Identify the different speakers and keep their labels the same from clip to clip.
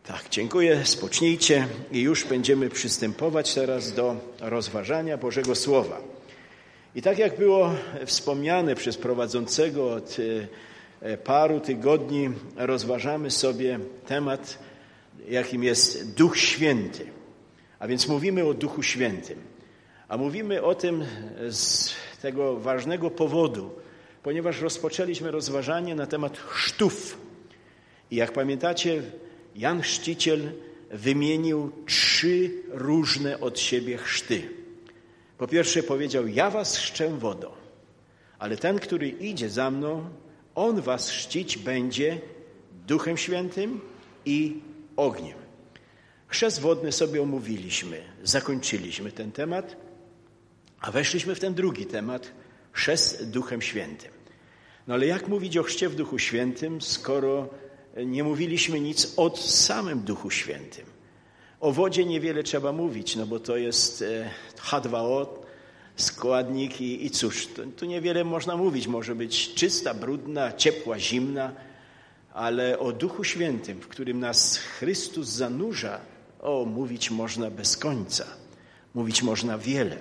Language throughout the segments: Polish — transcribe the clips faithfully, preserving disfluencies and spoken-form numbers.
Speaker 1: Tak, dziękuję, spocznijcie i już będziemy przystępować teraz do rozważania Bożego Słowa. I tak jak było wspomniane przez prowadzącego od paru tygodni, rozważamy sobie temat, jakim jest Duch Święty. A więc mówimy o Duchu Świętym. A mówimy o tym z tego ważnego powodu, ponieważ rozpoczęliśmy rozważanie na temat chrztów. I jak pamiętacie, Jan Chrzciciel wymienił trzy różne od siebie chrzty. Po pierwsze powiedział, ja was chrzczę wodą, ale ten, który idzie za mną, on was chrzcić będzie Duchem Świętym i ogniem. Chrzest wodny sobie omówiliśmy, zakończyliśmy ten temat, a weszliśmy w ten drugi temat, chrzest Duchem Świętym. No ale jak mówić o chrzcie w Duchu Świętym, skoro nie mówiliśmy nic o samym Duchu Świętym? O wodzie niewiele trzeba mówić, no bo to jest H dwa O, składnik i, i cóż, tu, tu niewiele można mówić. Może być czysta, brudna, ciepła, zimna, ale o Duchu Świętym, w którym nas Chrystus zanurza, o, mówić można bez końca. Mówić można wiele.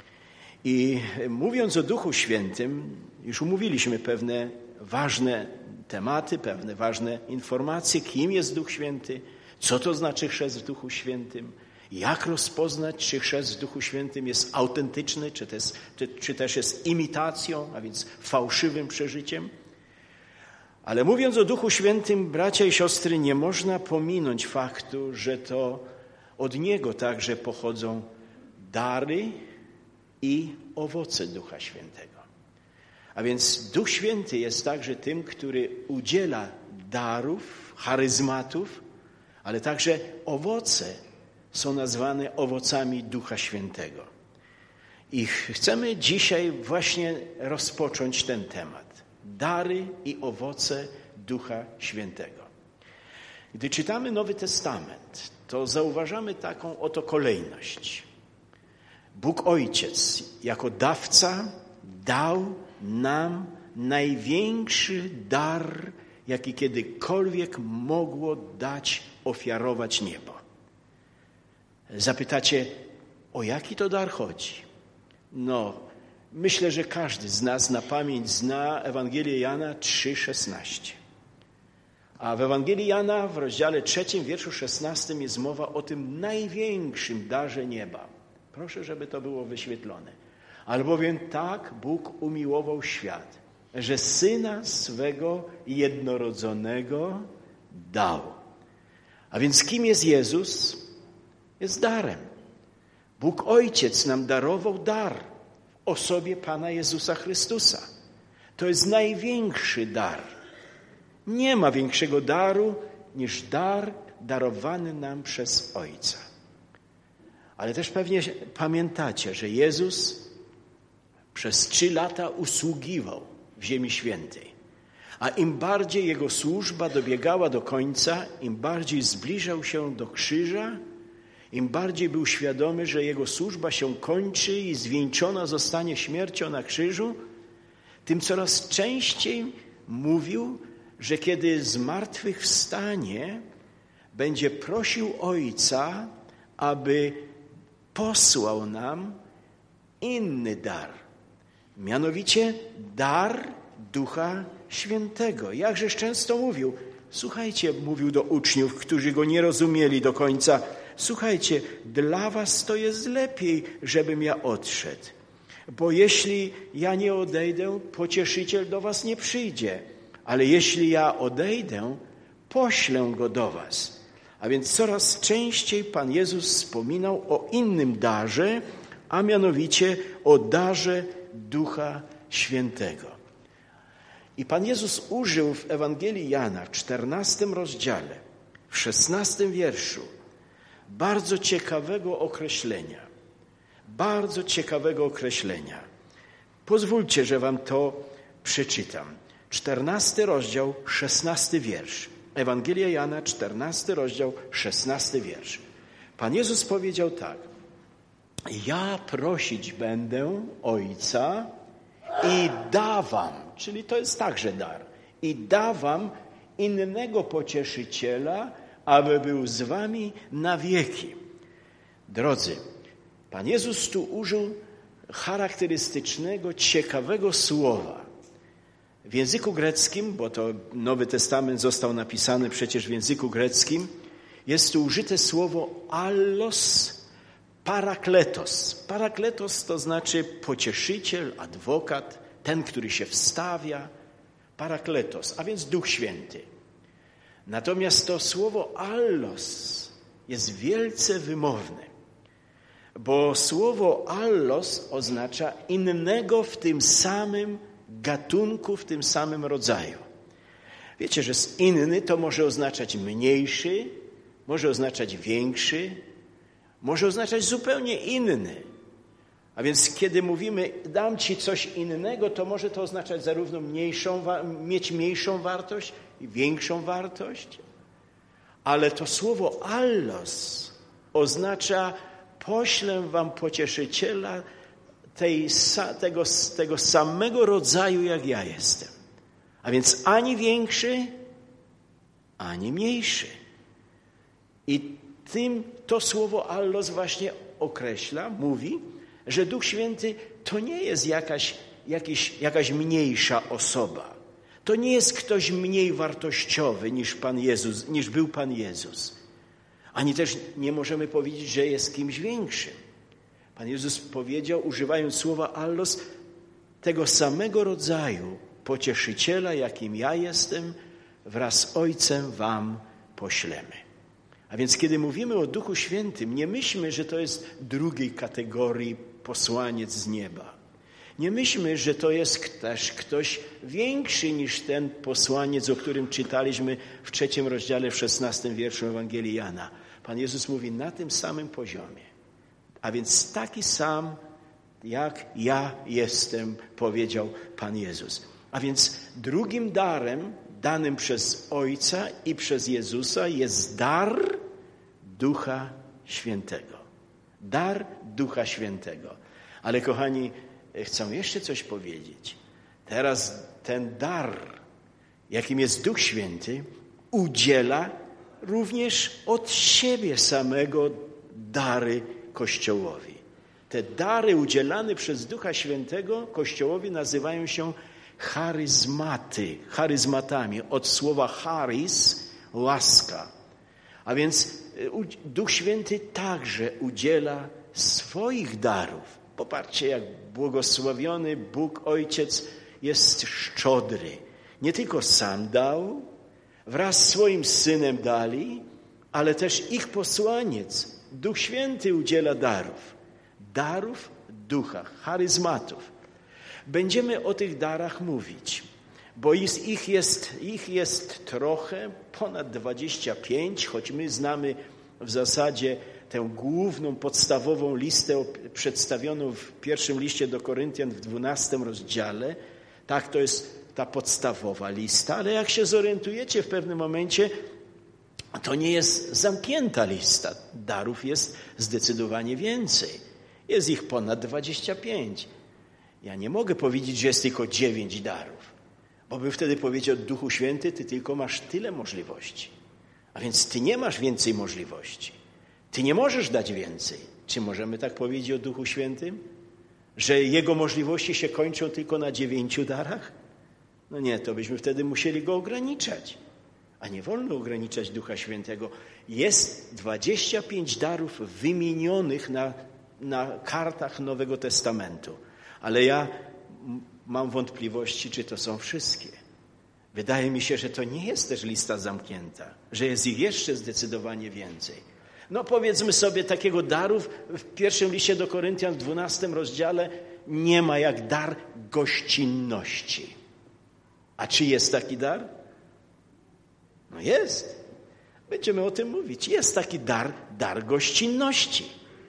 Speaker 1: I mówiąc o Duchu Świętym, już umówiliśmy pewne ważne tematy, pewne ważne informacje, kim jest Duch Święty, co to znaczy chrzest w Duchu Świętym, jak rozpoznać, czy chrzest w Duchu Świętym jest autentyczny, czy też, czy, czy też jest imitacją, a więc fałszywym przeżyciem. Ale mówiąc o Duchu Świętym, bracia i siostry, nie można pominąć faktu, że to od Niego także pochodzą dary i owoce Ducha Świętego. A więc Duch Święty jest także tym, który udziela darów, charyzmatów, ale także owoce są nazwane owocami Ducha Świętego. I chcemy dzisiaj właśnie rozpocząć ten temat. Dary i owoce Ducha Świętego. Gdy czytamy Nowy Testament, to zauważamy taką oto kolejność. Bóg Ojciec jako dawca dał nam największy dar, jaki kiedykolwiek mogło dać, ofiarować niebo. Zapytacie, o jaki to dar chodzi? No, myślę, że każdy z nas na pamięć zna Ewangelię Jana trzy szesnaście. A w Ewangelii Jana w rozdziale trzecim, wierszu szesnastym jest mowa o tym największym darze nieba. Proszę, żeby to było wyświetlone. Albowiem tak Bóg umiłował świat, że Syna swego jednorodzonego dał. A więc kim jest Jezus? Jest darem. Bóg Ojciec nam darował dar w osobie Pana Jezusa Chrystusa. To jest największy dar. Nie ma większego daru niż dar darowany nam przez Ojca. Ale też pewnie pamiętacie, że Jezus przez trzy lata usługiwał w Ziemi Świętej. A im bardziej Jego służba dobiegała do końca, im bardziej zbliżał się do krzyża, im bardziej był świadomy, że Jego służba się kończy i zwieńczona zostanie śmiercią na krzyżu, tym coraz częściej mówił, że kiedy zmartwychwstanie, będzie prosił Ojca, aby posłał nam inny dar. Mianowicie dar Ducha Świętego. Jakżeż często mówił, słuchajcie, mówił do uczniów, którzy go nie rozumieli do końca, słuchajcie, dla was to jest lepiej, żebym ja odszedł. Bo jeśli ja nie odejdę, Pocieszyciel do was nie przyjdzie. Ale jeśli ja odejdę, poślę go do was. A więc coraz częściej Pan Jezus wspominał o innym darze, a mianowicie o darze Ducha Świętego. I Pan Jezus użył w Ewangelii Jana w czternastym rozdziale, w szesnastym wierszu bardzo ciekawego określenia. Bardzo ciekawego określenia. Pozwólcie, że wam to przeczytam. czternasty rozdział, szesnasty wiersz. Ewangelia Jana, czternasty rozdział, szesnasty wiersz. Pan Jezus powiedział tak. Ja prosić będę Ojca i dawam, czyli to jest także dar, i dawam innego Pocieszyciela, aby był z wami na wieki. Drodzy, Pan Jezus tu użył charakterystycznego, ciekawego słowa. W języku greckim, bo to Nowy Testament został napisany przecież w języku greckim, jest tu użyte słowo allos parakletos. Parakletos to znaczy pocieszyciel, adwokat, ten, który się wstawia. Parakletos, a więc Duch Święty. Natomiast to słowo allos jest wielce wymowne, bo słowo allos oznacza innego w tym samym gatunku, w tym samym rodzaju. Wiecie, że inny to może oznaczać mniejszy, może oznaczać większy, może oznaczać zupełnie inny. A więc kiedy mówimy, dam ci coś innego, to może to oznaczać zarówno mniejszą, mieć mniejszą wartość i większą wartość. Ale to słowo allos oznacza, poślę wam pocieszyciela tej, tego, tego samego rodzaju, jak ja jestem. A więc ani większy, ani mniejszy. I tym to słowo allos właśnie określa, mówi, że Duch Święty to nie jest jakaś, jakiś, jakaś mniejsza osoba. To nie jest ktoś mniej wartościowy niż Pan Jezus, niż był Pan Jezus. Ani też nie możemy powiedzieć, że jest kimś większym. Pan Jezus powiedział, używając słowa allos, tego samego rodzaju pocieszyciela, jakim ja jestem, wraz z Ojcem wam poślemy. A więc kiedy mówimy o Duchu Świętym, nie myślmy, że to jest drugiej kategorii posłaniec z nieba. Nie myślmy, że to jest też ktoś większy niż ten posłaniec, o którym czytaliśmy w trzecim rozdziale, w szesnastym wierszu Ewangelii Jana. Pan Jezus mówi na tym samym poziomie. A więc taki sam, jak ja jestem, powiedział Pan Jezus. A więc drugim darem, danym przez Ojca i przez Jezusa, jest dar Ducha Świętego. Dar Ducha Świętego. Ale kochani, chcę jeszcze coś powiedzieć. Teraz ten dar, jakim jest Duch Święty, udziela również od siebie samego dary Kościołowi. Te dary udzielane przez Ducha Świętego Kościołowi nazywają się charyzmaty, charyzmatami. Od słowa charis, łaska. A więc Duch Święty także udziela swoich darów. Popatrzcie, jak błogosławiony Bóg Ojciec jest szczodry. Nie tylko sam dał, wraz z swoim Synem dali, ale też ich posłaniec, Duch Święty udziela darów. Darów Ducha, charyzmatów. Będziemy o tych darach mówić, bo ich jest, ich jest trochę, ponad dwadzieścia pięć, choć my znamy w zasadzie tę główną, podstawową listę przedstawioną w pierwszym liście do Koryntian w dwunastym rozdziale. Tak, to jest ta podstawowa lista, ale jak się zorientujecie w pewnym momencie, to nie jest zamknięta lista. Darów jest zdecydowanie więcej. Jest ich ponad dwadzieścia pięć. Ja nie mogę powiedzieć, że jest tylko dziewięć darów, bo bym wtedy powiedział, Duchu Święty, ty tylko masz tyle możliwości. A więc ty nie masz więcej możliwości. Ty nie możesz dać więcej. Czy możemy tak powiedzieć o Duchu Świętym? Że Jego możliwości się kończą tylko na dziewięciu darach? No nie, to byśmy wtedy musieli Go ograniczać. A nie wolno ograniczać Ducha Świętego. Jest dwadzieścia pięć darów wymienionych na, na kartach Nowego Testamentu. Ale ja mam wątpliwości, czy to są wszystkie. Wydaje mi się, że to nie jest też lista zamknięta, że jest ich jeszcze zdecydowanie więcej. No powiedzmy sobie, takiego daru w pierwszym liście do Koryntian w dwunastym rozdziale nie ma jak dar gościnności. A czy jest taki dar? No jest. Będziemy o tym mówić. Jest taki dar, dar gościnności.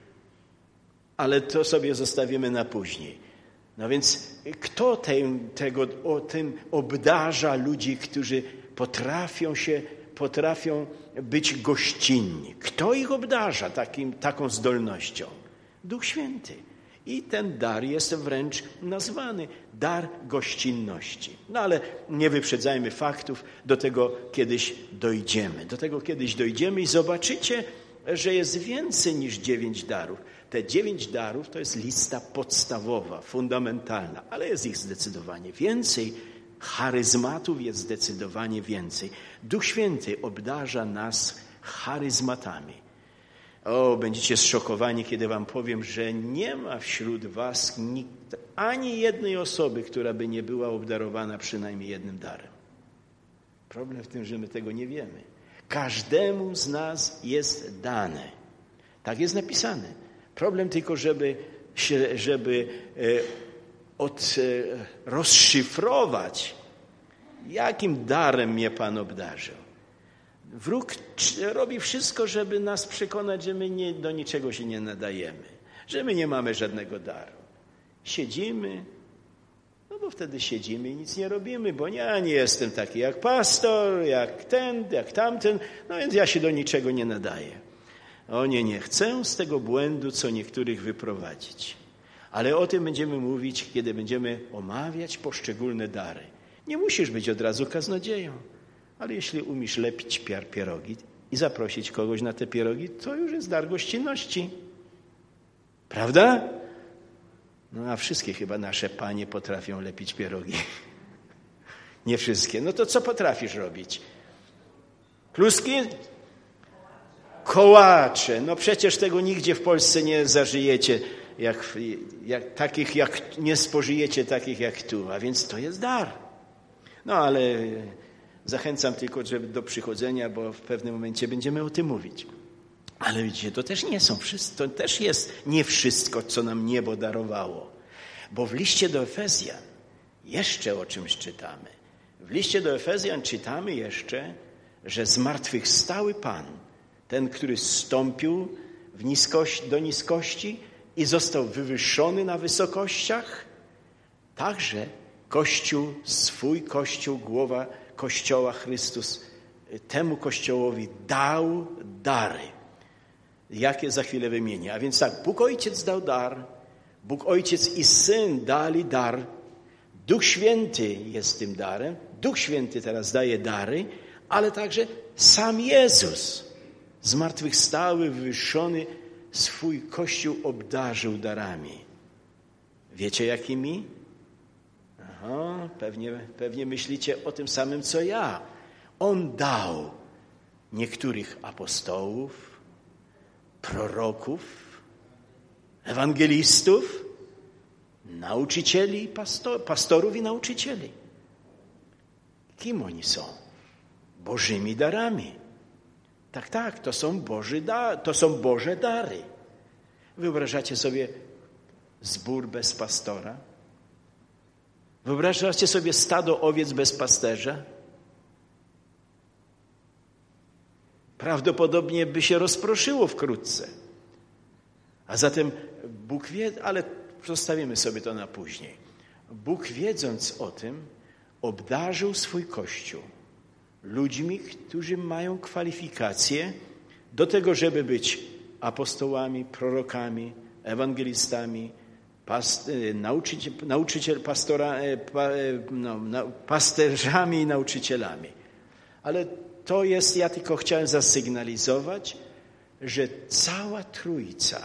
Speaker 1: Ale to sobie zostawimy na później. No więc kto tym, tego, o tym obdarza ludzi, którzy potrafią się, potrafią być gościnni? Kto ich obdarza takim, taką zdolnością? Duch Święty. I ten dar jest wręcz nazwany dar gościnności. No ale nie wyprzedzajmy faktów, do tego kiedyś dojdziemy. Do tego kiedyś dojdziemy i zobaczycie, że jest więcej niż dziewięć darów. Te dziewięć darów to jest lista podstawowa, fundamentalna, ale jest ich zdecydowanie więcej. Charyzmatów jest zdecydowanie więcej. Duch Święty obdarza nas charyzmatami. O, będziecie zszokowani, kiedy wam powiem, że nie ma wśród was nikt, ani jednej osoby, która by nie była obdarowana przynajmniej jednym darem. Problem w tym, że my tego nie wiemy. Każdemu z nas jest dane. Tak jest napisane. Problem tylko, żeby, się, żeby e, od, e, rozszyfrować, jakim darem mnie Pan obdarzył. Wróg robi wszystko, żeby nas przekonać, że my nie, do niczego się nie nadajemy, że my nie mamy żadnego daru. Siedzimy, no bo wtedy siedzimy i nic nie robimy, bo ja nie jestem taki jak pastor, jak ten, jak tamten, no więc ja się do niczego nie nadaję. O nie, nie chcę z tego błędu, co niektórych wyprowadzić. Ale o tym będziemy mówić, kiedy będziemy omawiać poszczególne dary. Nie musisz być od razu kaznodzieją. Ale jeśli umiesz lepić pier- pierogi i zaprosić kogoś na te pierogi, to już jest dar gościnności. Prawda? No a wszystkie chyba nasze panie potrafią lepić pierogi. Nie wszystkie. No to co potrafisz robić? Kluski? Kołacze. No przecież tego nigdzie w Polsce nie zażyjecie, jak, jak, takich jak, nie spożyjecie takich jak tu. A więc to jest dar. No ale zachęcam tylko żeby do przychodzenia, bo w pewnym momencie będziemy o tym mówić. Ale widzicie, to też nie są wszystko, to też jest nie wszystko, co nam niebo darowało. Bo w liście do Efezjan jeszcze o czymś czytamy. W liście do Efezjan czytamy jeszcze, że zmartwychwstały Pan, ten, który zstąpił w niskość, do niskości i został wywyższony na wysokościach, także Kościół, swój Kościół, głowa Kościoła Chrystus, temu Kościołowi dał dary. Jakie za chwilę wymienię. A więc tak, Bóg Ojciec dał dar, Bóg Ojciec i Syn dali dar, Duch Święty jest tym darem, Duch Święty teraz daje dary, ale także sam Jezus, zmartwychwstały, wywyższony, swój Kościół obdarzył darami. Wiecie jakimi? Aha, pewnie, pewnie myślicie o tym samym, co ja. On dał niektórych apostołów, proroków, ewangelistów, nauczycieli, pastor, pastorów i nauczycieli. Kim oni są? Bożymi darami. Tak, tak, to są, Boży da, to są Boże dary. Wyobrażacie sobie zbór bez pastora? Wyobrażacie sobie stado owiec bez pasterza? Prawdopodobnie by się rozproszyło wkrótce. A zatem Bóg wie, ale zostawimy sobie to na później. Bóg, wiedząc o tym, obdarzył swój Kościół ludźmi, którzy mają kwalifikacje do tego, żeby być apostołami, prorokami, ewangelistami, past, nauczyciel, nauczyciel pastora, pa, no, pasterzami i nauczycielami. Ale to jest, ja tylko chciałem zasygnalizować, że cała Trójca,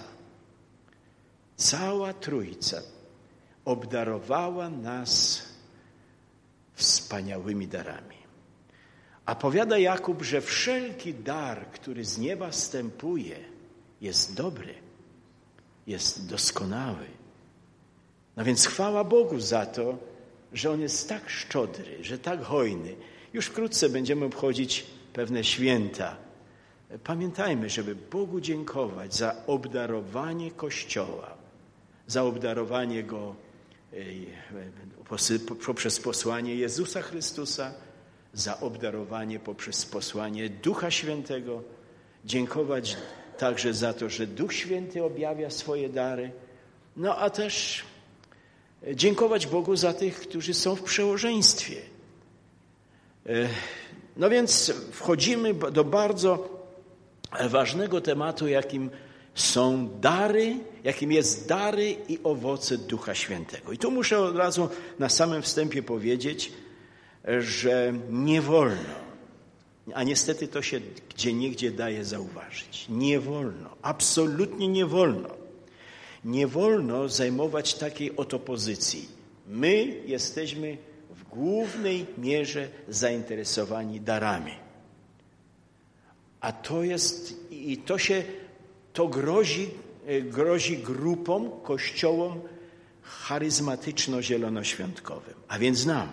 Speaker 1: cała Trójca obdarowała nas wspaniałymi darami. A powiada Jakub, że wszelki dar, który z nieba zstępuje, jest dobry, jest doskonały. No więc chwała Bogu za to, że On jest tak szczodry, że tak hojny. Już wkrótce będziemy obchodzić pewne święta. Pamiętajmy, żeby Bogu dziękować za obdarowanie Kościoła, za obdarowanie Go poprzez posłanie Jezusa Chrystusa, za obdarowanie poprzez posłanie Ducha Świętego. Dziękować także za to, że Duch Święty objawia swoje dary. No a też dziękować Bogu za tych, którzy są w przełożeństwie. No więc wchodzimy do bardzo ważnego tematu, jakim są dary, jakim jest dary i owoce Ducha Świętego. I tu muszę od razu na samym wstępie powiedzieć, że nie wolno, a niestety to się gdzieniegdzie daje zauważyć, nie wolno, absolutnie nie wolno, nie wolno zajmować takiej oto pozycji. My jesteśmy w głównej mierze zainteresowani darami. A to jest, i to się, to grozi, grozi grupom, kościołom charyzmatyczno-zielonoświątkowym, a więc nam.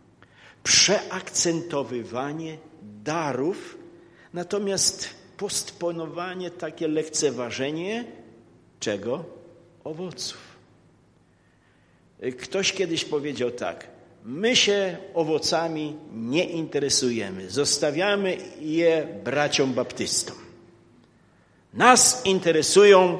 Speaker 1: Przeakcentowywanie darów, natomiast postponowanie, takie lekceważenie czego? Owoców. Ktoś kiedyś powiedział tak, my się owocami nie interesujemy, zostawiamy je braciom baptystom. Nas interesują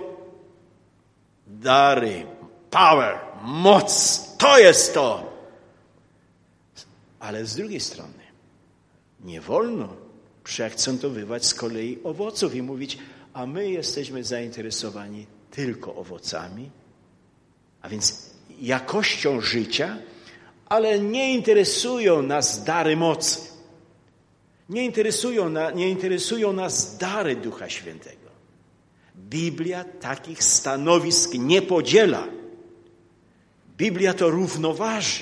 Speaker 1: dary, power, moc, to jest to. Ale z drugiej strony nie wolno przeakcentowywać z kolei owoców i mówić, a my jesteśmy zainteresowani tylko owocami, a więc jakością życia, ale nie interesują nas dary mocy. Nie interesują, na, nie interesują nas dary Ducha Świętego. Biblia takich stanowisk nie podziela. Biblia to równoważy.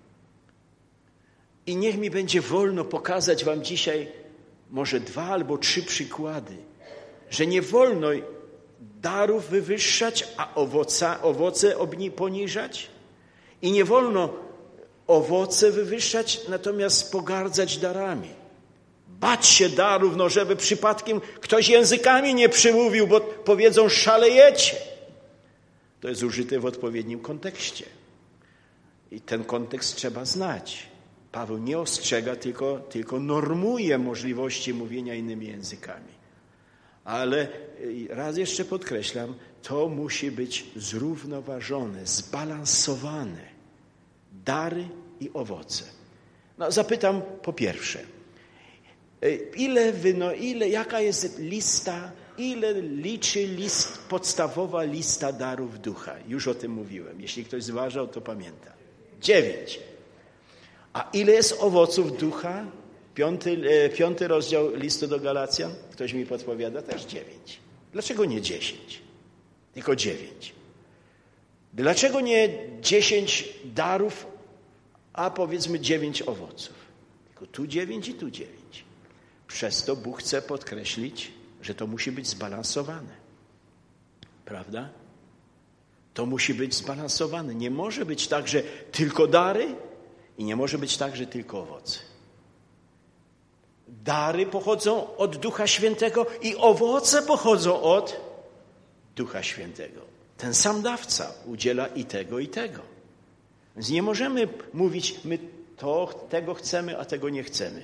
Speaker 1: I niech mi będzie wolno pokazać wam dzisiaj może dwa albo trzy przykłady, że nie wolno darów wywyższać, a owoca, owoce obni poniżać. I nie wolno owoce wywyższać, natomiast pogardzać darami. Bać się darów, no żeby przypadkiem ktoś językami nie przymówił, bo powiedzą szalejecie. To jest użyte w odpowiednim kontekście. I ten kontekst trzeba znać. Paweł nie ostrzega, tylko, tylko normuje możliwości mówienia innymi językami. Ale raz jeszcze podkreślam, to musi być zrównoważone, zbalansowane. Dary i owoce. No, zapytam po pierwsze, ile, wyno, ile, jaka jest lista, ile liczy list, podstawowa lista darów ducha? Już o tym mówiłem. Jeśli ktoś zważał, to pamięta. Dziewięć. A ile jest owoców ducha? Piąty, piąty rozdział listu do Galacjan. Ktoś mi podpowiada, też dziewięć. Dlaczego nie dziesięć? Tylko dziewięć. Dlaczego nie dziesięć darów, a powiedzmy dziewięć owoców? Tylko tu dziewięć i tu dziewięć. Przez to Bóg chce podkreślić, że to musi być zbalansowane. Prawda? To musi być zbalansowane. Nie może być tak, że tylko dary i nie może być tak, że tylko owoce. Dary pochodzą od Ducha Świętego i owoce pochodzą od Ducha Świętego. Ten sam dawca udziela i tego, i tego. Więc nie możemy mówić, my to, tego chcemy, a tego nie chcemy.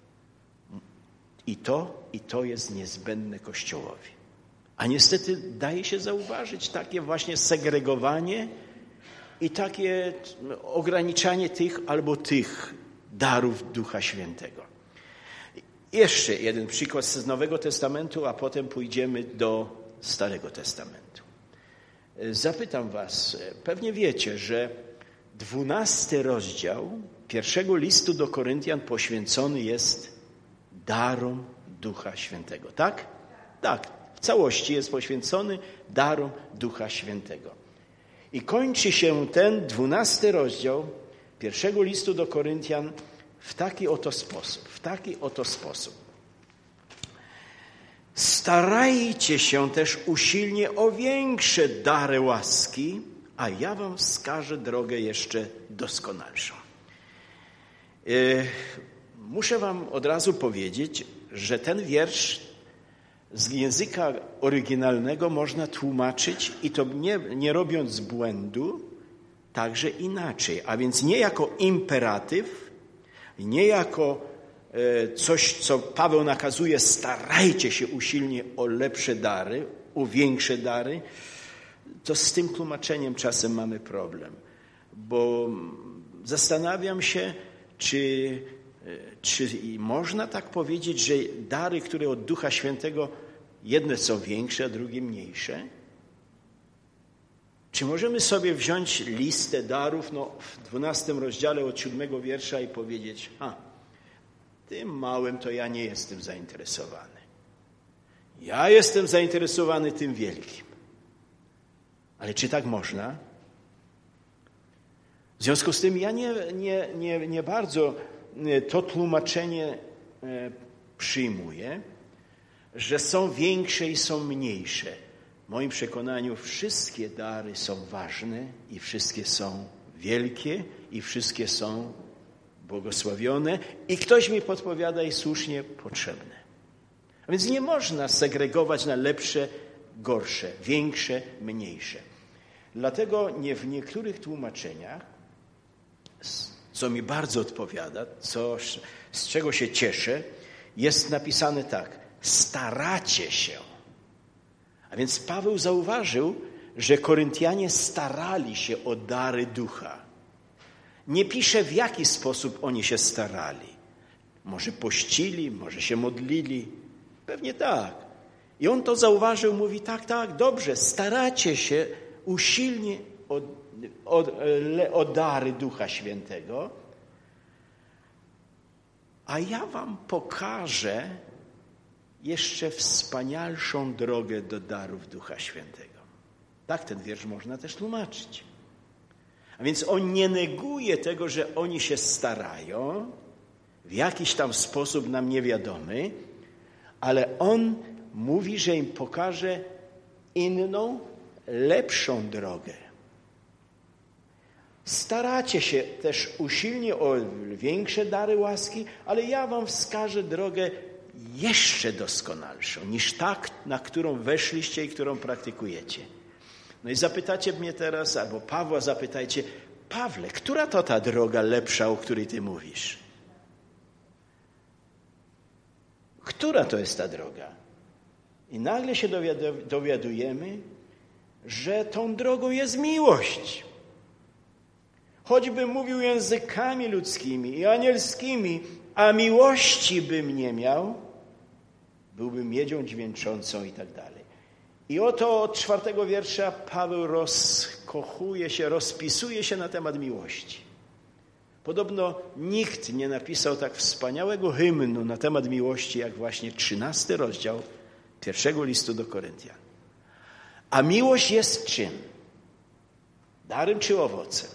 Speaker 1: I to, i to jest niezbędne Kościołowi. A niestety daje się zauważyć takie właśnie segregowanie i takie ograniczanie tych albo tych darów Ducha Świętego. Jeszcze jeden przykład z Nowego Testamentu, a potem pójdziemy do Starego Testamentu. Zapytam was, pewnie wiecie, że dwunasty rozdział pierwszego listu do Koryntian poświęcony jest darom Ducha Świętego. Tak? Tak, w całości jest poświęcony darom Ducha Świętego. I kończy się ten dwunasty rozdział pierwszego listu do Koryntian w taki oto sposób, w taki oto sposób. Starajcie się też usilnie o większe dary łaski, a ja wam wskażę drogę jeszcze doskonalszą. Yy, muszę wam od razu powiedzieć, że ten wiersz z języka oryginalnego można tłumaczyć i to nie, nie robiąc błędu, także inaczej. A więc nie jako imperatyw, nie jako e, coś, co Paweł nakazuje, starajcie się usilnie o lepsze dary, o większe dary, to z tym tłumaczeniem czasem mamy problem. Bo zastanawiam się, czy, czy można tak powiedzieć, że dary, które od Ducha Świętego jedne są większe, a drugie mniejsze? Czy możemy sobie wziąć listę darów no, w dwunastym rozdziale od siódmego wiersza i powiedzieć, a tym małym to ja nie jestem zainteresowany. Ja jestem zainteresowany tym wielkim. Ale czy tak można? W związku z tym ja nie, nie, nie, nie bardzo to tłumaczenie przyjmuję, że są większe i są mniejsze. W moim przekonaniu wszystkie dary są ważne i wszystkie są wielkie i wszystkie są błogosławione i ktoś mi podpowiada i słusznie potrzebne. A więc nie można segregować na lepsze, gorsze, większe, mniejsze. Dlatego nie w niektórych tłumaczeniach, co mi bardzo odpowiada, co, z czego się cieszę, jest napisane tak, staracie się. A więc Paweł zauważył, że Koryntianie starali się o dary ducha. Nie pisze, w jaki sposób oni się starali. Może pościli, może się modlili. Pewnie tak. I on to zauważył, mówi, tak, tak, dobrze, staracie się usilnie o, o, o dary Ducha Świętego, a ja wam pokażę jeszcze wspanialszą drogę do darów Ducha Świętego. Tak ten wiersz można też tłumaczyć. A więc on nie neguje tego, że oni się starają w jakiś tam sposób nam niewiadomy, ale on mówi, że im pokaże inną, lepszą drogę. Staracie się też usilnie o większe dary łaski, ale ja wam wskażę drogę jeszcze doskonalszą niż ta, na którą weszliście i którą praktykujecie. No i zapytacie mnie teraz, albo Pawła zapytajcie, Pawle, która to ta droga lepsza, o której ty mówisz? Która to jest ta droga? I nagle się dowiadujemy, że tą drogą jest miłość. Choćbym mówił językami ludzkimi i anielskimi, a miłości bym nie miał, byłbym miedzią dźwięczącą i tak dalej. I oto od czwartego wiersza Paweł rozkochuje się, rozpisuje się na temat miłości. Podobno nikt nie napisał tak wspaniałego hymnu na temat miłości, jak właśnie trzynasty rozdział pierwszego listu do Koryntian. A miłość jest czym? Darem czy owocem?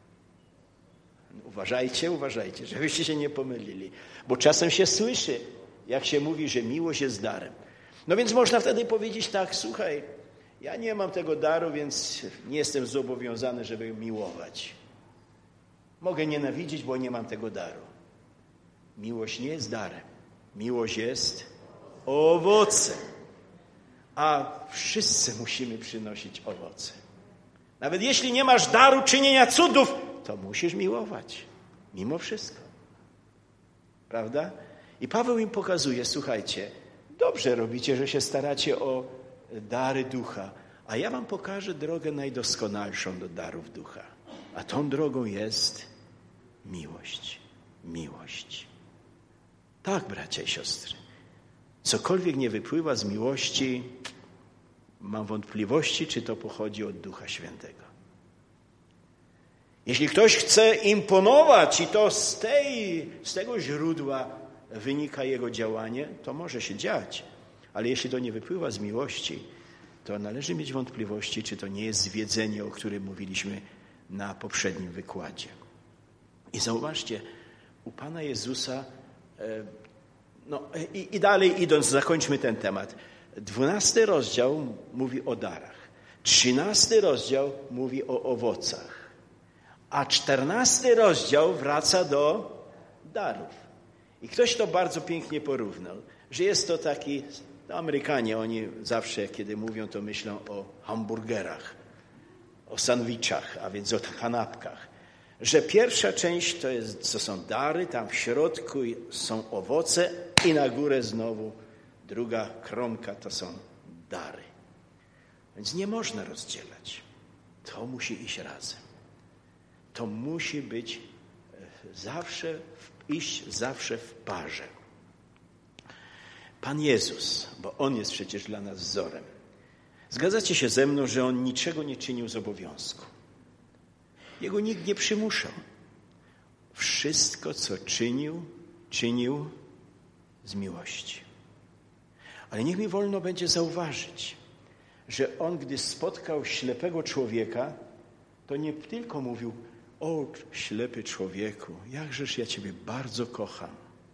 Speaker 1: Uważajcie, uważajcie, żebyście się nie pomylili. Bo czasem się słyszy, jak się mówi, że miłość jest darem. No więc można wtedy powiedzieć tak, słuchaj, ja nie mam tego daru, więc nie jestem zobowiązany, żeby miłować. Mogę nienawidzić, bo nie mam tego daru. Miłość nie jest darem. Miłość jest owocem. A wszyscy musimy przynosić owoce. Nawet jeśli nie masz daru czynienia cudów, to musisz miłować. Mimo wszystko. Prawda? I Paweł im pokazuje, słuchajcie, dobrze robicie, że się staracie o dary ducha, a ja wam pokażę drogę najdoskonalszą do darów ducha. A tą drogą jest miłość. Miłość. Tak, bracia i siostry. Cokolwiek nie wypływa z miłości, mam wątpliwości, czy to pochodzi od Ducha Świętego. Jeśli ktoś chce imponować i to z, tej, z tego źródła wynika jego działanie, to może się dziać. Ale jeśli to nie wypływa z miłości, to należy mieć wątpliwości, czy to nie jest zwiedzenie, o którym mówiliśmy na poprzednim wykładzie. I zauważcie, u Pana Jezusa, no i, i dalej idąc, zakończmy ten temat. Dwunasty rozdział mówi o darach. Trzynasty rozdział mówi o owocach. A czternasty rozdział wraca do darów. I ktoś to bardzo pięknie porównał, że jest to taki, no Amerykanie, oni zawsze, kiedy mówią, to myślą o hamburgerach, o sandwiczach, a więc o kanapkach. Że pierwsza część to, jest, to są dary, tam w środku są owoce i na górę znowu druga kromka to są dary. Więc nie można rozdzielać. To musi iść razem. To musi być zawsze, iść zawsze w parze. Pan Jezus, bo On jest przecież dla nas wzorem. Zgadzacie się ze mną, że On niczego nie czynił z obowiązku. Jego nikt nie przymuszał. Wszystko, co czynił, czynił z miłości. Ale niech mi wolno będzie zauważyć, że On, gdy spotkał ślepego człowieka, to nie tylko mówił: o, ślepy człowieku, jakżeż ja Ciebie bardzo kocham.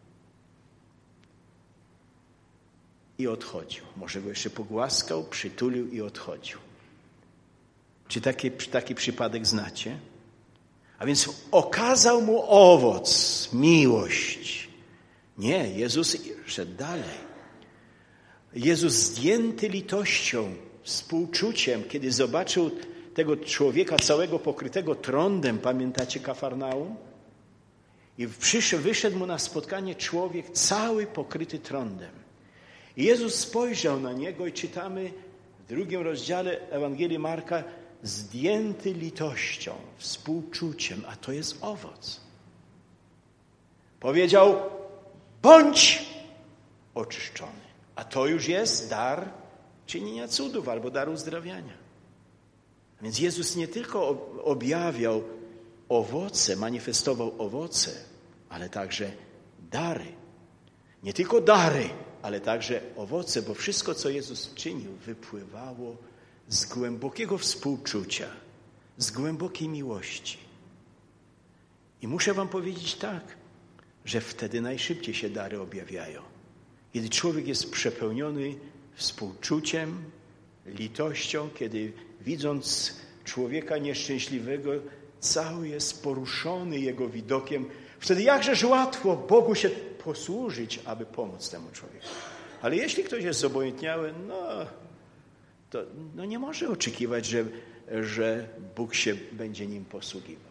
Speaker 1: I odchodził. Może go jeszcze pogłaskał, przytulił i odchodził. Czy taki, taki przypadek znacie? A więc okazał mu owoc, miłość. Nie, Jezus szedł dalej. Jezus zdjęty litością, współczuciem, kiedy zobaczył tego człowieka całego pokrytego trądem, pamiętacie Kafarnaum? I przyszedł, wyszedł mu na spotkanie człowiek cały pokryty trądem. I Jezus spojrzał na niego i czytamy w drugim rozdziale Ewangelii Marka: zdjęty litością, współczuciem, a to jest owoc. Powiedział: bądź oczyszczony. A to już jest dar czynienia cudów albo dar uzdrawiania. Więc Jezus nie tylko objawiał owoce, manifestował owoce, ale także dary. Nie tylko dary, ale także owoce, bo wszystko, co Jezus czynił, wypływało z głębokiego współczucia, z głębokiej miłości. I muszę wam powiedzieć tak, że wtedy najszybciej się dary objawiają. Kiedy człowiek jest przepełniony współczuciem, litością, kiedy widząc człowieka nieszczęśliwego, cały jest poruszony jego widokiem, wtedy jakżeż łatwo Bogu się posłużyć, aby pomóc temu człowiekowi. Ale jeśli ktoś jest zobojętniały, no, to no nie może oczekiwać, że, że Bóg się będzie nim posługiwał.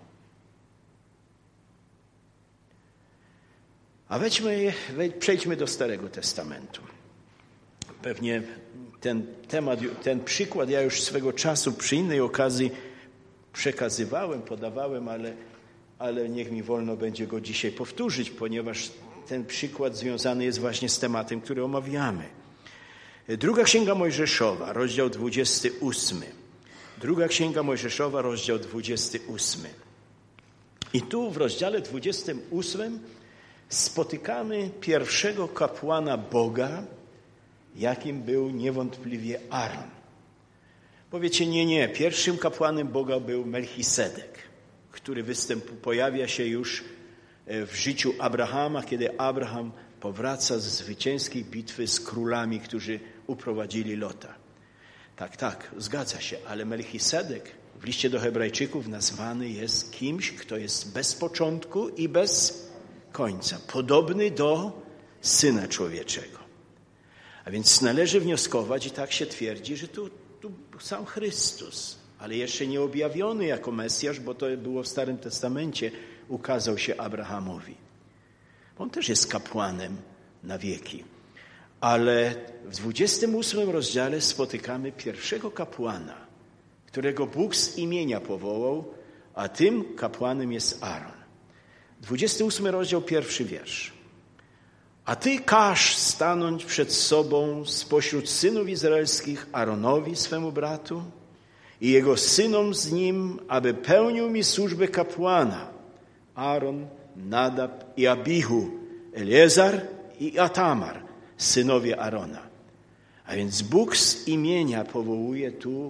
Speaker 1: A weźmy, przejdźmy do Starego Testamentu. Pewnie ten temat, ten przykład ja już swego czasu przy innej okazji przekazywałem, podawałem, ale, ale niech mi wolno będzie go dzisiaj powtórzyć, ponieważ ten przykład związany jest właśnie z tematem, który omawiamy. Druga Księga Mojżeszowa, rozdział dwudziesty ósmy. Druga Księga Mojżeszowa, rozdział dwudziesty ósmy. I tu w rozdziale dwudziestym ósmym spotykamy pierwszego kapłana Boga, jakim był niewątpliwie Aaron. Powiecie, nie, nie, pierwszym kapłanem Boga był Melchisedek, który występ, pojawia się już w życiu Abrahama, kiedy Abraham powraca z zwycięskiej bitwy z królami, którzy uprowadzili Lota. Tak, tak, zgadza się, ale Melchisedek w liście do Hebrajczyków nazwany jest kimś, kto jest bez początku i bez końca, podobny do Syna Człowieczego. A więc należy wnioskować, i tak się twierdzi, że tu, tu sam Chrystus, ale jeszcze nie objawiony jako Mesjasz, bo to było w Starym Testamencie, ukazał się Abrahamowi. On też jest kapłanem na wieki. Ale w dwudziestym ósmym rozdziale spotykamy pierwszego kapłana, którego Bóg z imienia powołał, a tym kapłanem jest Aaron. dwudziesty ósmy rozdział, pierwszy wiersz. A ty każ stanąć przed sobą spośród synów izraelskich Aaronowi, swemu bratu, i jego synom z nim, aby pełnił mi służbę kapłana. Aaron, Nadab i Abihu, Eleazar i Atamar, synowie Arona. A więc Bóg z imienia powołuje tu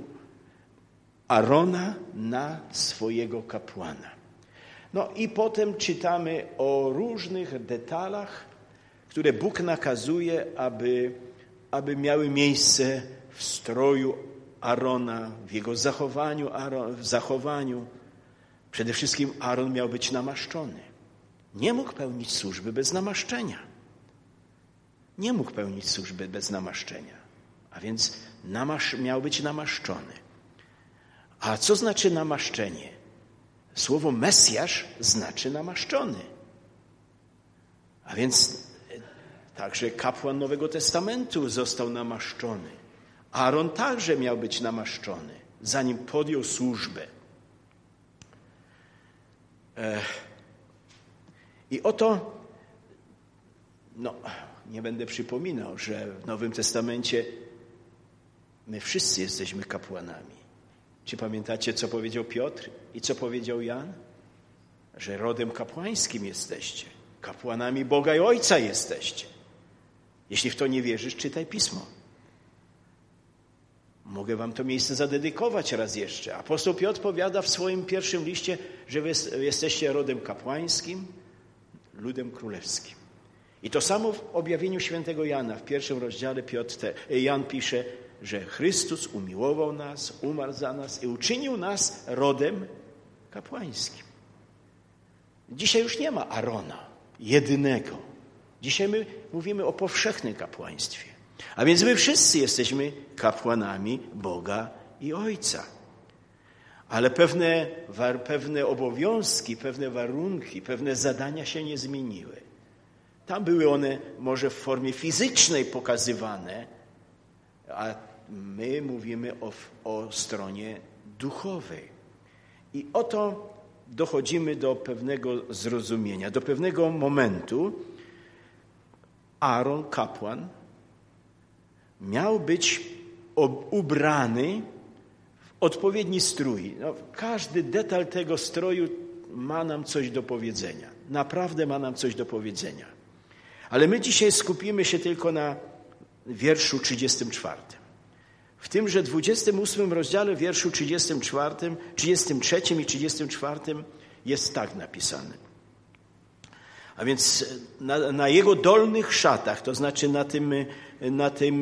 Speaker 1: Arona na swojego kapłana. No i potem czytamy o różnych detalach, które Bóg nakazuje, aby, aby miały miejsce w stroju Arona, w jego zachowaniu, Aaron, w zachowaniu. Przede wszystkim Aaron miał być namaszczony. Nie mógł pełnić służby bez namaszczenia. Nie mógł pełnić służby bez namaszczenia. A więc namasz, miał być namaszczony. A co znaczy namaszczenie? Słowo Mesjasz znaczy namaszczony. A więc także kapłan Nowego Testamentu został namaszczony. Aaron także miał być namaszczony, zanim podjął służbę. I oto, no, nie będę przypominał, że w Nowym Testamencie my wszyscy jesteśmy kapłanami. Czy pamiętacie, co powiedział Piotr i co powiedział Jan? Że rodem kapłańskim jesteście. Kapłanami Boga i Ojca jesteście. Jeśli w to nie wierzysz, czytaj Pismo. Mogę wam to miejsce zadedykować raz jeszcze. Apostoł Piotr powiada w swoim pierwszym liście, że wy jesteście rodem kapłańskim, ludem królewskim. I to samo w objawieniu świętego Jana, w pierwszym rozdziale Piotr, Jan pisze, że Chrystus umiłował nas, umarł za nas i uczynił nas rodem kapłańskim. Dzisiaj już nie ma Arona, jedynego. Dzisiaj my mówimy o powszechnym kapłaństwie. A więc my wszyscy jesteśmy kapłanami Boga i Ojca. Ale pewne, pewne obowiązki, pewne warunki, pewne zadania się nie zmieniły. Tam były one może w formie fizycznej pokazywane, a my mówimy o, o stronie duchowej. I oto dochodzimy do pewnego zrozumienia, do pewnego momentu. Aaron, kapłan, miał być ubrany w odpowiedni strój. No, każdy detal tego stroju ma nam coś do powiedzenia. Naprawdę ma nam coś do powiedzenia. Ale my dzisiaj skupimy się tylko na wierszu trzydziestym czwartym. W tymże dwudziestym ósmym rozdziale, wierszu trzydziestym czwartym, trzydziestym trzecim i trzydziestym czwartym jest tak napisane. A więc na, na jego dolnych szatach, to znaczy na tym, na tym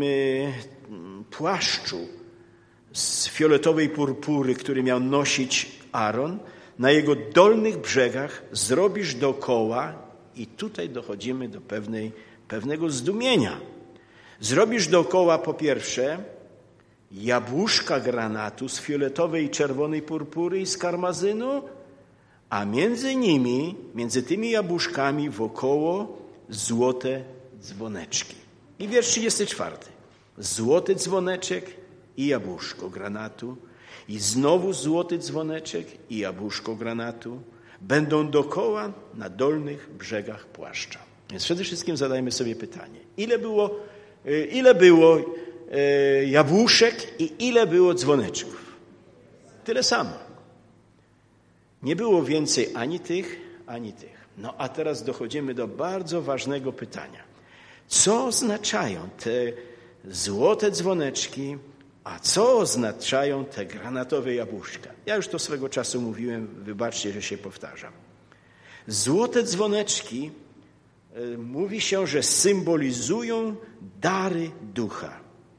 Speaker 1: płaszczu z fioletowej purpury, który miał nosić Aaron, na jego dolnych brzegach zrobisz dookoła, i tutaj dochodzimy do pewnej, pewnego zdumienia. Zrobisz dookoła po pierwsze jabłuszka granatu z fioletowej i czerwonej purpury i z karmazynu, a między nimi, między tymi jabłuszkami wokoło złote dzwoneczki. I wiersz trzydziesty czwarty. Złoty dzwoneczek i jabłuszko granatu i znowu złoty dzwoneczek i jabłuszko granatu będą dookoła na dolnych brzegach płaszcza. Więc przede wszystkim zadajmy sobie pytanie. Ile było, ile było jabłuszek i ile było dzwoneczków? Tyle samo. Nie było więcej ani tych, ani tych. No a teraz dochodzimy do bardzo ważnego pytania. Co oznaczają te złote dzwoneczki, a co oznaczają te granatowe jabłuszka? Ja już to swego czasu mówiłem, wybaczcie, że się powtarzam. Złote dzwoneczki, y, mówi się, że symbolizują dary ducha.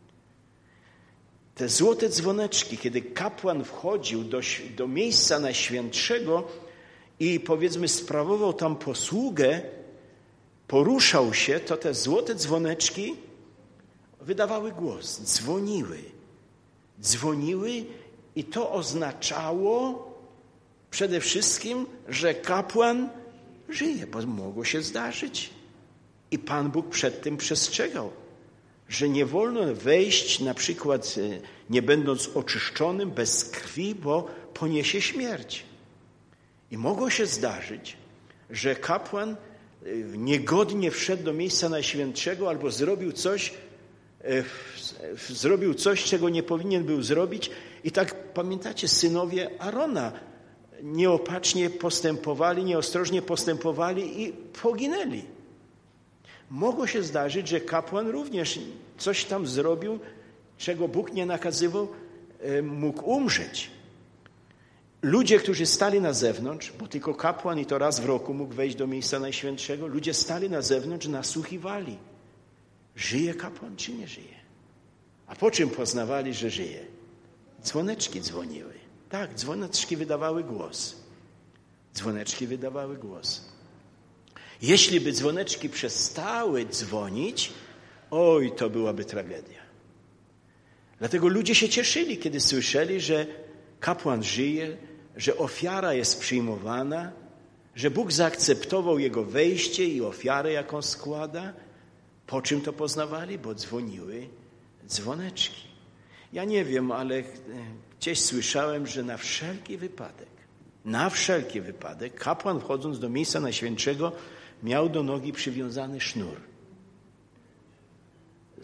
Speaker 1: Te złote dzwoneczki, kiedy kapłan wchodził do, do miejsca najświętszego i powiedzmy sprawował tam posługę, poruszał się, to te złote dzwoneczki wydawały głos, dzwoniły. Dzwoniły i to oznaczało przede wszystkim, że kapłan żyje, bo mogło się zdarzyć. I Pan Bóg przed tym przestrzegał, że nie wolno wejść na przykład nie będąc oczyszczonym, bez krwi, bo poniesie śmierć. I mogło się zdarzyć, że kapłan niegodnie wszedł do miejsca najświętszego albo zrobił coś, zrobił coś, czego nie powinien był zrobić. I tak pamiętacie, synowie Arona nieopatrznie postępowali, nieostrożnie postępowali i poginęli. Mogło się zdarzyć, że kapłan również coś tam zrobił, czego Bóg nie nakazywał, mógł umrzeć. Ludzie, którzy stali na zewnątrz, bo tylko kapłan i to raz w roku mógł wejść do miejsca najświętszego, ludzie stali na zewnątrz, nasłuchiwali. Żyje kapłan, czy nie żyje? A po czym poznawali, że żyje? Dzwoneczki dzwoniły. Tak, dzwoneczki wydawały głos. Dzwoneczki wydawały głos. Jeśli by dzwoneczki przestały dzwonić, oj, to byłaby tragedia. Dlatego ludzie się cieszyli, kiedy słyszeli, że kapłan żyje, że ofiara jest przyjmowana, że Bóg zaakceptował jego wejście i ofiarę, jaką składa. Po czym to poznawali? Bo dzwoniły dzwoneczki. Ja nie wiem, ale gdzieś słyszałem, że na wszelki wypadek, na wszelki wypadek kapłan wchodząc do miejsca najświętszego miał do nogi przywiązany sznur.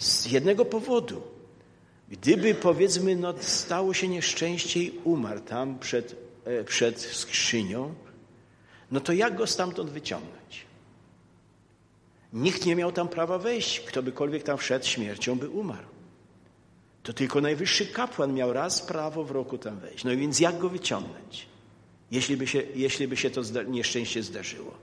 Speaker 1: z jednego powodu. Gdyby, powiedzmy, no, stało się nieszczęście i umarł tam przed, przed skrzynią, no to jak go stamtąd wyciągnąć? Nikt nie miał tam prawa wejść. Kto bykolwiek tam wszedł, śmiercią by umarł. To tylko najwyższy kapłan miał raz prawo w roku tam wejść. No i więc jak go wyciągnąć, jeśli by się, jeśli by się to nieszczęście zdarzyło?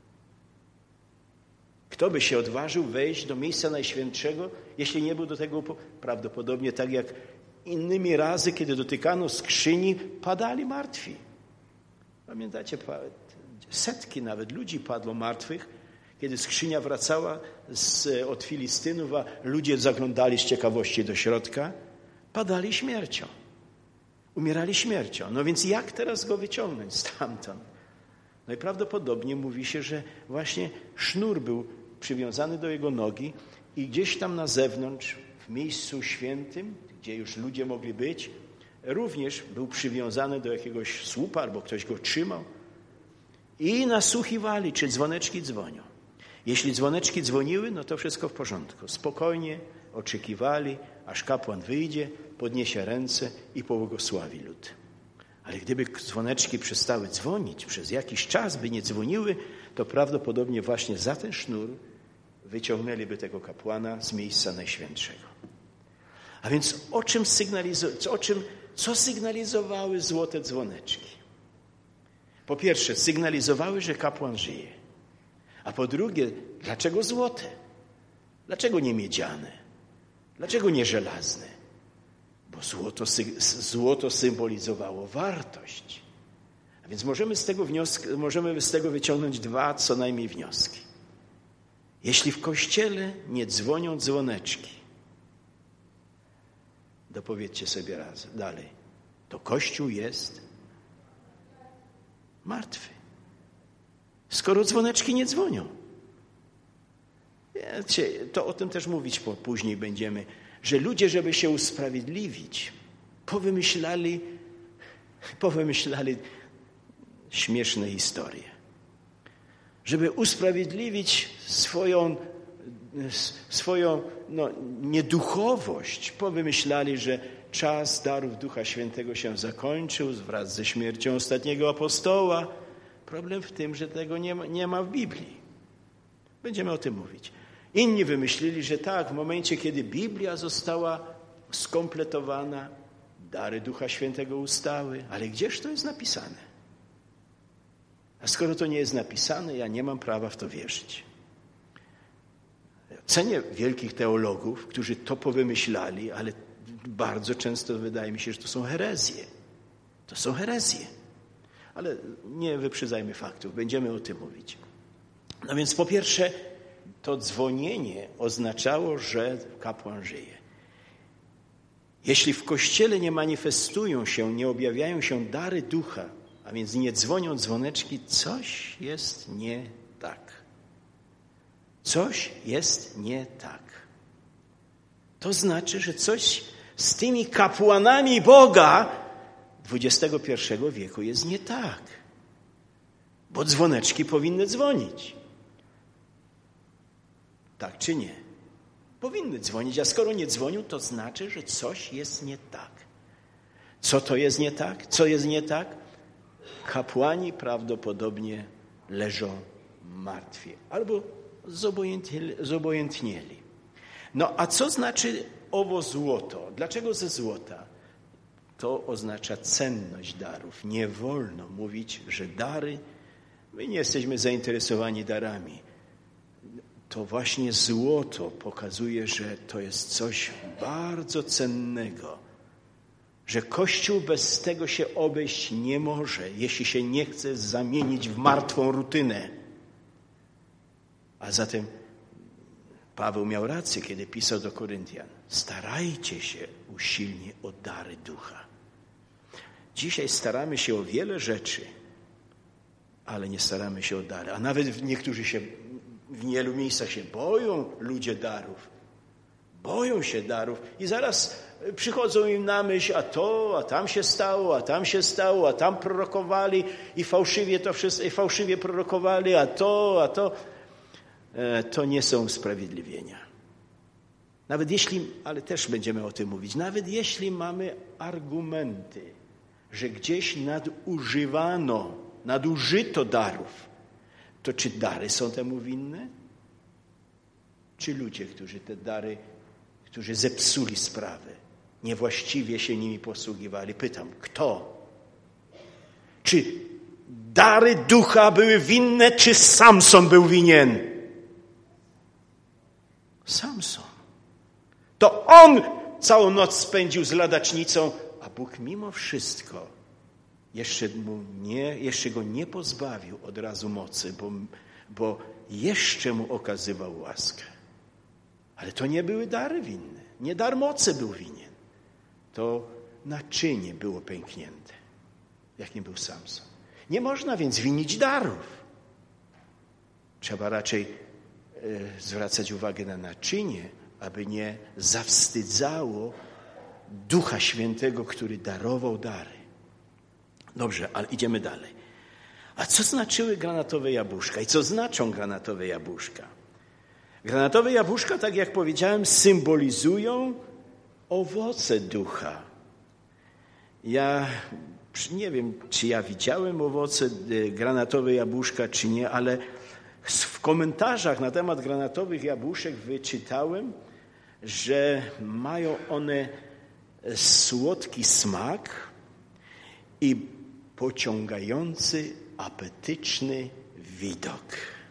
Speaker 1: Kto by się odważył wejść do miejsca najświętszego, jeśli nie był do tego prawdopodobnie tak jak innymi razy, kiedy dotykano skrzyni, padali martwi. Pamiętacie, setki nawet ludzi padło martwych, kiedy skrzynia wracała z, od Filistynów, a ludzie zaglądali z ciekawości do środka, padali śmiercią. Umierali śmiercią. No więc jak teraz go wyciągnąć stamtąd? No i prawdopodobnie mówi się, że właśnie sznur był przywiązany do jego nogi i gdzieś tam na zewnątrz, w miejscu świętym, gdzie już ludzie mogli być, również był przywiązany do jakiegoś słupa albo ktoś go trzymał i nasłuchiwali, czy dzwoneczki dzwonią. Jeśli dzwoneczki dzwoniły, no to wszystko w porządku. Spokojnie oczekiwali, aż kapłan wyjdzie, podniesie ręce i pobłogosławi lud. Ale gdyby dzwoneczki przestały dzwonić, przez jakiś czas by nie dzwoniły, to prawdopodobnie właśnie za ten sznur wyciągnęliby tego kapłana z miejsca najświętszego. A więc o czym sygnalizo- o czym, co sygnalizowały złote dzwoneczki? Po pierwsze, sygnalizowały, że kapłan żyje. A po drugie, dlaczego złote? Dlaczego nie miedziane? Dlaczego nie żelazne? Bo złoto, złoto symbolizowało wartość. A więc możemy z tego wnioski, możemy z tego wyciągnąć dwa co najmniej wnioski. Jeśli w kościele nie dzwonią dzwoneczki, dopowiedzcie sobie raz dalej, to Kościół jest martwy. Skoro dzwoneczki nie dzwonią. Wiecie, to o tym też mówić po, później będziemy, że ludzie, żeby się usprawiedliwić, powymyślali, powymyślali śmieszne historie. Żeby usprawiedliwić swoją, swoją no, nieduchowość, powymyślali, że czas darów Ducha Świętego się zakończył wraz ze śmiercią ostatniego apostoła. Problem w tym, że tego nie ma, nie ma w Biblii. Będziemy o tym mówić. Inni wymyślili, że tak, w momencie, kiedy Biblia została skompletowana, dary Ducha Świętego ustały. Ale gdzież to jest napisane? A skoro to nie jest napisane, ja nie mam prawa w to wierzyć. Cenię wielkich teologów, którzy to powymyślali, ale bardzo często wydaje mi się, że to są herezje. To są herezje. Ale nie wyprzedzajmy faktów, będziemy o tym mówić. No więc po pierwsze, to dzwonienie oznaczało, że kapłan żyje. Jeśli w Kościele nie manifestują się, nie objawiają się dary Ducha, a więc nie dzwonią dzwoneczki, coś jest nie tak. Coś jest nie tak. To znaczy, że coś z tymi kapłanami Boga dwudziestego pierwszego wieku jest nie tak. Bo dzwoneczki powinny dzwonić. Tak czy nie? Powinny dzwonić, a skoro nie dzwonią, to znaczy, że coś jest nie tak. Co to jest nie tak? Co jest nie tak? Kapłani prawdopodobnie leżą martwi albo zobojętnieli. No a co znaczy owo złoto? Dlaczego ze złota? To oznacza cenność darów. Nie wolno mówić, że dary, my nie jesteśmy zainteresowani darami. To właśnie złoto pokazuje, że to jest coś bardzo cennego, że Kościół bez tego się obejść nie może, jeśli się nie chce zamienić w martwą rutynę. A zatem Paweł miał rację, kiedy pisał do Koryntian. Starajcie się usilnie o dary Ducha. Dzisiaj staramy się o wiele rzeczy, ale nie staramy się o dary. A nawet niektórzy się w wielu miejscach się boją ludzie darów. Boją się darów i zaraz przychodzą im na myśl, a to, a tam się stało, a tam się stało, a tam prorokowali i fałszywie to wszystko, i fałszywie prorokowali, a to, a to. E, to nie są usprawiedliwienia. Nawet jeśli, ale też będziemy o tym mówić, nawet jeśli mamy argumenty, że gdzieś nadużywano, nadużyto darów, to czy dary są temu winne? Czy ludzie, którzy te dary, którzy zepsuli sprawę, niewłaściwie się nimi posługiwali? Pytam, kto? Czy dary ducha były winne, czy Samson był winien? Samson. To on całą noc spędził z ladacznicą, a Bóg mimo wszystko jeszcze, mu nie, jeszcze go nie pozbawił od razu mocy, bo, bo jeszcze mu okazywał łaskę. Ale to nie były dary winne. Nie dar mocy był winien. To naczynie było pęknięte, jak nie był Samson. Nie można więc winić darów. Trzeba raczej e, zwracać uwagę na naczynie, aby nie zawstydzało Ducha Świętego, który darował dary. Dobrze, ale idziemy dalej. A co znaczyły granatowe jabłuszka i co znaczą granatowe jabłuszka? Granatowe jabłuszka, tak jak powiedziałem, symbolizują owoce ducha. Ja nie wiem, czy ja widziałem owoce granatowe jabłuszka, czy nie, ale w komentarzach na temat granatowych jabłuszek wyczytałem, że mają one słodki smak i pociągający, apetyczny widok.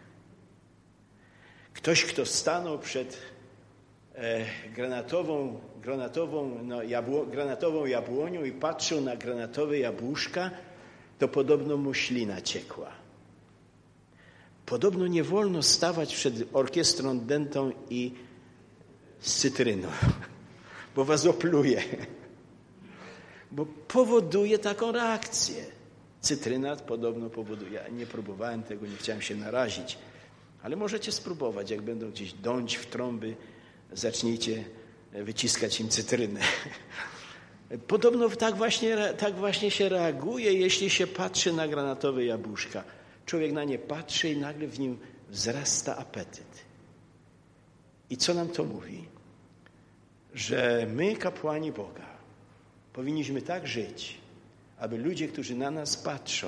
Speaker 1: Ktoś, kto stanął przed e, granatową, granatową, no, jabło, granatową jabłonią i patrzył na granatowe jabłuszka, to podobno mu ślina ciekła. Podobno nie wolno stawać przed orkiestrą dętą i z cytryną, bo was opluje. Bo powoduje taką reakcję. Cytryna podobno powoduje. Ja nie próbowałem tego, nie chciałem się narazić. Ale możecie spróbować, jak będą gdzieś dąć w trąby, zacznijcie wyciskać im cytrynę. Podobno tak właśnie, tak właśnie się reaguje, jeśli się patrzy na granatowe jabłuszka. Człowiek na nie patrzy i nagle w nim wzrasta apetyt. I co nam to mówi? Że my, kapłani Boga, powinniśmy tak żyć, aby ludzie, którzy na nas patrzą,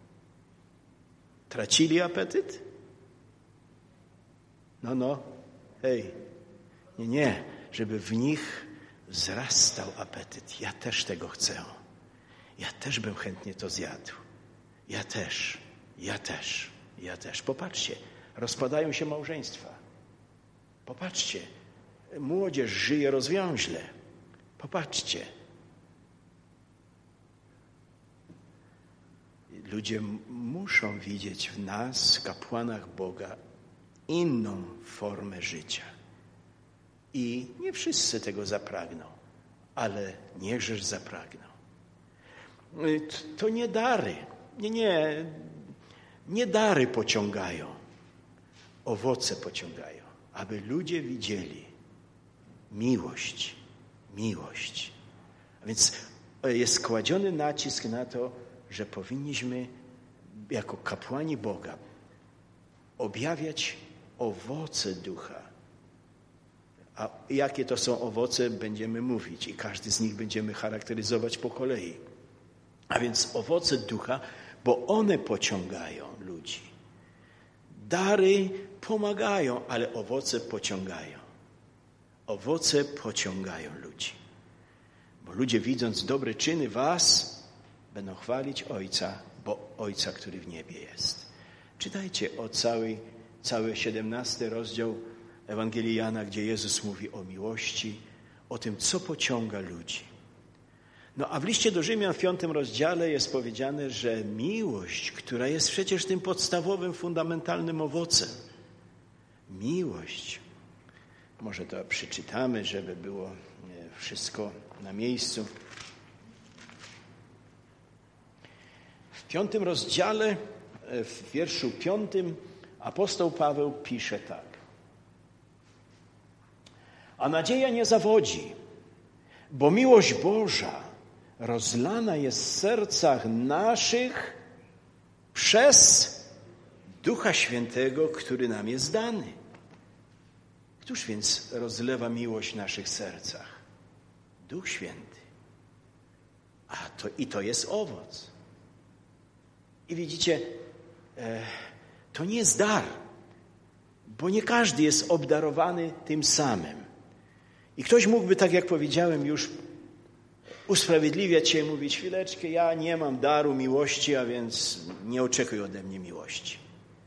Speaker 1: tracili apetyt? No, no, hej, nie, nie, żeby w nich wzrastał apetyt. Ja też tego chcę. Ja też bym chętnie to zjadł. Ja też, ja też, ja też. Popatrzcie, rozpadają się małżeństwa. Popatrzcie, młodzież żyje rozwiąźle. Popatrzcie. Ludzie muszą widzieć w nas, kapłanach Boga, inną formę życia. I nie wszyscy tego zapragną, ale niechżeż zapragną. To nie dary, nie, nie, nie dary pociągają, owoce pociągają, aby ludzie widzieli miłość, miłość. A więc jest kładziony nacisk na to, że powinniśmy jako kapłani Boga objawiać owoce ducha. A jakie to są owoce, będziemy mówić i każdy z nich będziemy charakteryzować po kolei. A więc owoce ducha, bo one pociągają ludzi. Dary pomagają, ale owoce pociągają. Owoce pociągają ludzi. Bo ludzie, widząc dobre czyny was, będą chwalić Ojca, bo Ojca, który w niebie jest. Czytajcie o całej, cały siedemnasty rozdział Ewangelii Jana, gdzie Jezus mówi o miłości, o tym, co pociąga ludzi. No a w liście do Rzymian w piątym rozdziale jest powiedziane, że miłość, która jest przecież tym podstawowym, fundamentalnym owocem. Miłość. Może to przeczytamy, żeby było wszystko na miejscu. W piątym rozdziale, w wierszu piątym, apostoł Paweł pisze tak. A nadzieja nie zawodzi, bo miłość Boża rozlana jest w sercach naszych przez Ducha Świętego, który nam jest dany. Któż więc rozlewa miłość w naszych sercach? Duch Święty. A to i to jest owoc. I widzicie, e, to nie jest dar, bo nie każdy jest obdarowany tym samym. I ktoś mógłby, tak jak powiedziałem już, usprawiedliwiać się i mówić: chwileczkę, ja nie mam daru miłości, a więc nie oczekuj ode mnie miłości.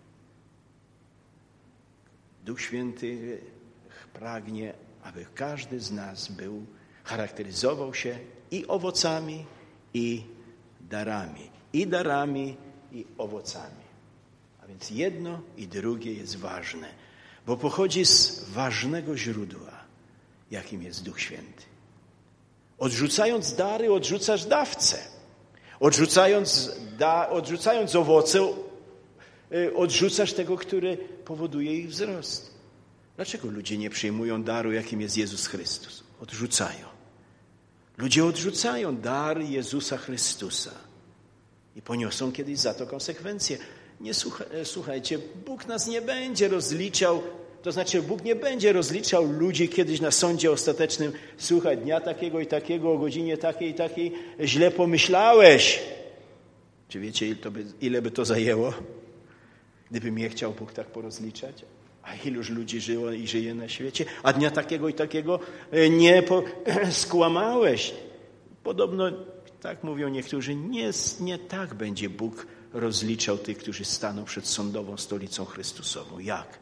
Speaker 1: Duch Święty pragnie, aby każdy z nas był, charakteryzował się i owocami, i darami. I darami, i owocami. A więc jedno i drugie jest ważne, bo pochodzi z ważnego źródła, jakim jest Duch Święty. Odrzucając dary, odrzucasz dawcę. Odrzucając, da, odrzucając owoce, odrzucasz tego, który powoduje ich wzrost. Dlaczego ludzie nie przyjmują daru, jakim jest Jezus Chrystus? Odrzucają. Ludzie odrzucają dar Jezusa Chrystusa i poniosą kiedyś za to konsekwencje. Nie słucha, słuchajcie, Bóg nas nie będzie rozliczał, to znaczy Bóg nie będzie rozliczał ludzi kiedyś na sądzie ostatecznym. Słuchaj, dnia takiego i takiego, o godzinie takiej i takiej źle pomyślałeś. Czy wiecie, ile, to by, ile by to zajęło, gdyby mnie chciał Bóg tak porozliczać? A iluż ludzi żyło i żyje na świecie? A dnia takiego i takiego nie po, skłamałeś. Podobno, tak mówią niektórzy, nie, nie tak będzie Bóg rozliczał tych, którzy staną przed sądową stolicą Chrystusową. Jak?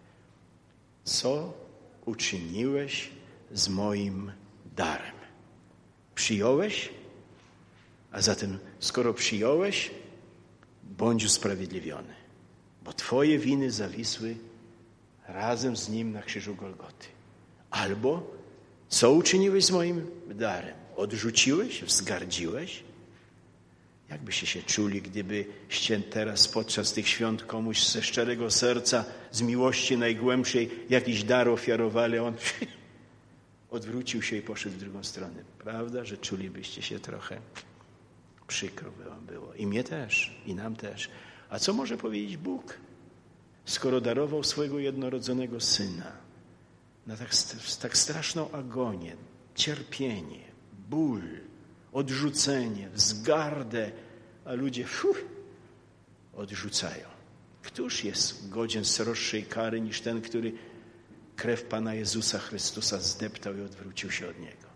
Speaker 1: Co uczyniłeś z moim darem? Przyjąłeś? A zatem, skoro przyjąłeś, bądź usprawiedliwiony, bo twoje winy zawisły razem z Nim na krzyżu Golgoty. Albo, co uczyniłeś z moim darem? Odrzuciłeś? Wzgardziłeś? Jakbyście się czuli, gdybyście teraz podczas tych świąt komuś ze szczerego serca, z miłości najgłębszej jakiś dar ofiarowali, a on odwrócił się i poszedł w drugą stronę. Prawda, że czulibyście się trochę przykro by wam było. I mnie też, i nam też. A co może powiedzieć Bóg, skoro darował swojego jednorodzonego Syna na tak, tak straszną agonię, cierpienie, ból, odrzucenie, wzgardę, a ludzie fuh, odrzucają. Któż jest godzien sroższej kary niż ten, który krew Pana Jezusa Chrystusa zdeptał i odwrócił się od Niego?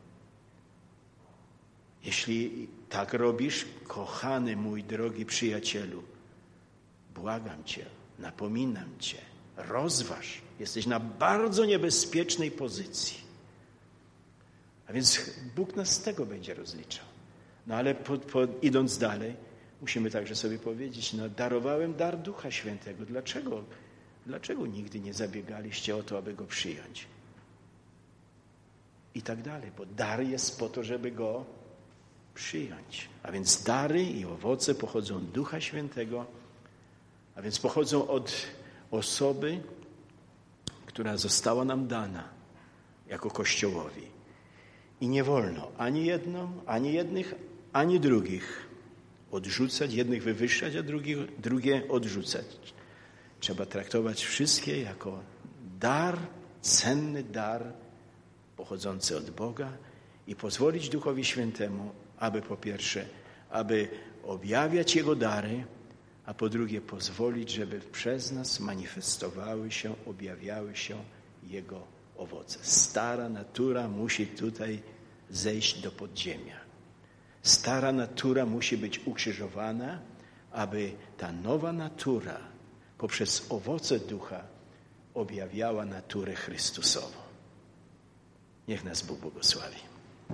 Speaker 1: Jeśli tak robisz, kochany mój drogi przyjacielu, błagam Cię, napominam Cię, rozważ. Jesteś na bardzo niebezpiecznej pozycji. A więc Bóg nas z tego będzie rozliczał. No ale po, po, idąc dalej, musimy także sobie powiedzieć, no darowałem dar Ducha Świętego. Dlaczego? Dlaczego nigdy nie zabiegaliście o to, aby Go przyjąć? I tak dalej, bo dar jest po to, żeby Go przyjąć. A więc dary i owoce pochodzą od Ducha Świętego, a więc pochodzą od osoby, która została nam dana jako Kościołowi. I nie wolno ani jedną, ani jednych, ani drugich odrzucać, jednych wywyższać, a drugich, drugie odrzucać. Trzeba traktować wszystkie jako dar, cenny dar pochodzący od Boga i pozwolić Duchowi Świętemu, aby po pierwsze, aby objawiać Jego dary, a po drugie pozwolić, żeby przez nas manifestowały się, objawiały się Jego owoce. Stara natura musi tutaj zejść do podziemia. Stara natura musi być ukrzyżowana, aby ta nowa natura poprzez owoce Ducha objawiała naturę Chrystusową. Niech nas Bóg błogosławi.